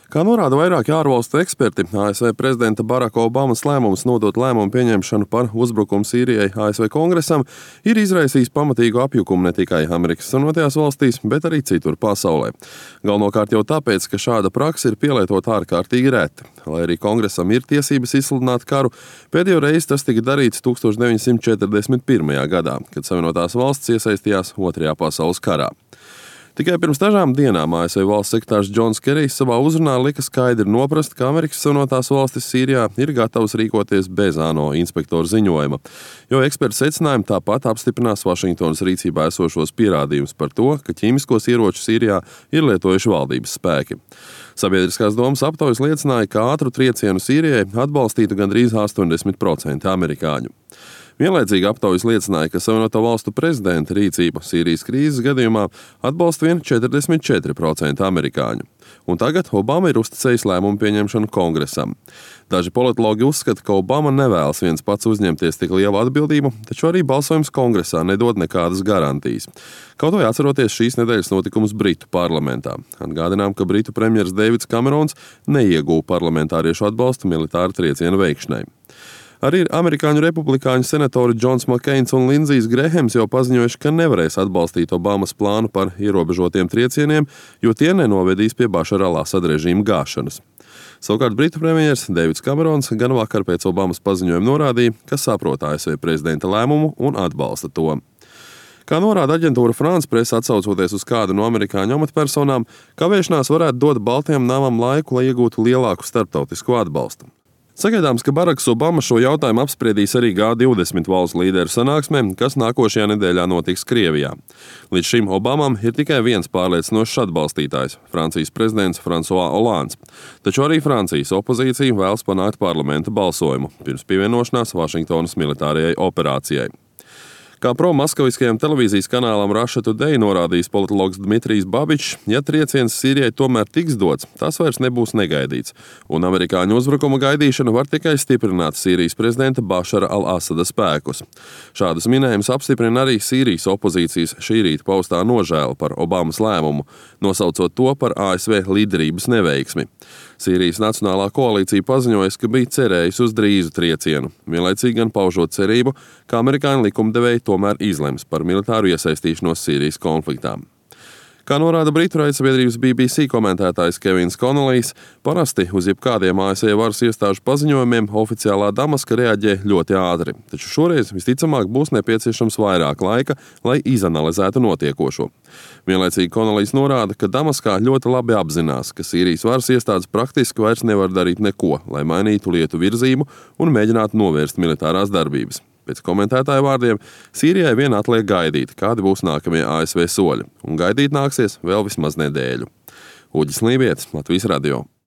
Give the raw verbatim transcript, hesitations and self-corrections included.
Kā norāda vairāki ārvalstu eksperti, A S V prezidenta Baraka Obamas lēmums nodot lēmumu pieņemšanu par uzbrukumu Sīrijai A S V kongresam ir izraisījis pamatīgu apjukumu ne tikai Amerikas Savienotajās valstīs, bet arī citur pasaulē. Galvenokārt jau tāpēc, ka šāda praksa ir pielietota ārkārtīgi reti. Lai arī kongresam ir tiesības izsludināt karu, pēdējo reizi tas tika darīts tūkstoš deviņsimt četrdesmit pirmajā gadā, kad Savienotās valstis iesaistījās Otrajā pasaules karā. Tikai pirms dažām dienām A S V valsts sekretārs Džons Kerijs savā uzrunā lika skaidri noprast, ka Amerikas Savienotās valstis Sīrijā ir gatavas rīkoties bez ANO inspektoru ziņojuma, jo eksperti secinājumi tāpat apstiprinās Vašingtonas rīcībā esošos pierādījumus par to, ka ķīmiskos ieročus Sīrijā ir lietojuši valdības spēki. Sabiedriskās domas aptaujas liecināja, ka ātru triecienu Sīrijai atbalstītu gandrīz astoņdesmit procenti amerikāņu. Vienlaicīgi aptaujas liecināja, ka Savienoto valstu prezidenta rīcību Sīrijas krīzes gadījumā atbalsta vien četrdesmit četri procenti amerikāņu. Un tagad Obama ir uzticējis lēmumu pieņemšanu kongresam. Daži politologi uzskata, ka Obama nevēlas viens pats uzņemties tik lielu atbildību, taču arī balsojums kongresā nedod nekādas garantijas. Kaut vai atceroties šīs nedēļas notikumus Britu parlamentā. Atgādinām, ka Britu premjers Deivids Kamerons neieguva parlamentāriešu atbalstu militāru triecienu veikšanai. Arī amerikāņu republikāņu senatori Džons Makeins un Lindzijs Grehams jau paziņojuši, ka nevarēs atbalstīt Obamas plānu par ierobežotiem triecieniem, jo tie nenovedīs pie Bašara al-Asad režīma gāšanas. Savukārt Britu premjers Deivids Kamerons gan vakar pēc Obamas paziņojuma norādīja, ka saprot A S V prezidenta lēmumu un atbalsta to. Kā norāda aģentūra France Press, atsaucoties uz kādu no amerikāņu amatpersonām, kavēšanās varētu dot Baltajam namam laiku, lai iegūtu lielāku starptautisko atbalstu. Sagaidāms, ka Baraks Obama šo jautājumu apspriedīs arī G divdesmit valstu līderu sanāksmē, kas nākošajā nedēļā notiks Krievijā. Līdz šim Obamam ir tikai viens pārliecinošs atbalstītājs – Francijas prezidents François Hollands. Taču arī Francijas opozīcija vēlas panākt parlamenta balsojumu pirms pievienošanās Vašingtonas militārajai operācijai. Kā pro-maskaviskajam televīzijas kanālam Russia Today norādījis politologs Dmitrijs Babičs, ja trieciens Sīrijai tomēr tiks dots, tas vairs nebūs negaidīts, un amerikāņu uzbrukuma gaidīšana var tikai stiprināt Sīrijas prezidenta Bašara al-Asada spēkus. Šādus minējumus apstiprina arī Sīrijas opozīcijas šī rīta paustā nožēla par Obamas lēmumu, nosaucot to par A S V līderības neveiksmi. Sīrijas Nacionālā koalīcija paziņoja, ka bija cerējusi uz drīzu triecienu, vienlaicīgi gan paužot cerību, ka amerikāņu likumdevēji tomēr izlems par militāru iesaistīšanos Sīrijas konfliktā. Kā norāda Britu raidsabiedrības B B C komentētājs Kevins Konelijs, parasti uz jebkādiem A S V varas iestāžu paziņojumiem oficiālā Damaska reaģē ļoti ātri, taču šoreiz visticamāk būs nepieciešams vairāk laika, lai izanalizētu notiekošo. Vienlaicīgi Konelijs norāda, ka Damaskā ļoti labi apzinās, ka Sīrijas varas iestādes praktiski vairs nevar darīt neko, lai mainītu lietu virzību un mēģinātu novērst militārās darbības. Pēc komentētāju vārdiem, Sīrijai vien atliek gaidīt, kādi būs nākamie A S V soļi, un gaidīt nāksies vēl vismaz nedēļu. Uģis Lībietis, Latvijas radio.